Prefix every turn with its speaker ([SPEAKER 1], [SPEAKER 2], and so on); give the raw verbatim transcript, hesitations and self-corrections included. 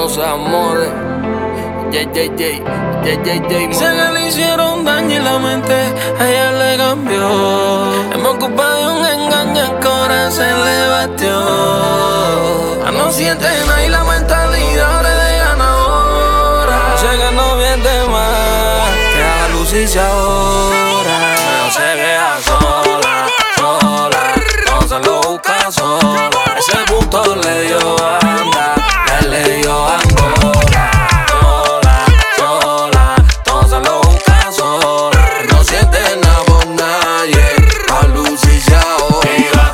[SPEAKER 1] no se amore. J J J, J J J,
[SPEAKER 2] sé que le hicieron daño y la mente a ella le cambió. Me ocupé de un engaño, el corazón le batió. Ah, no siente nada y la mentalidad ahora es de ganadora. Sé que no miente más, que haga lucis ahora. Pero se queda sola, sola, no se lo busca sola. Ese puto le dio banda.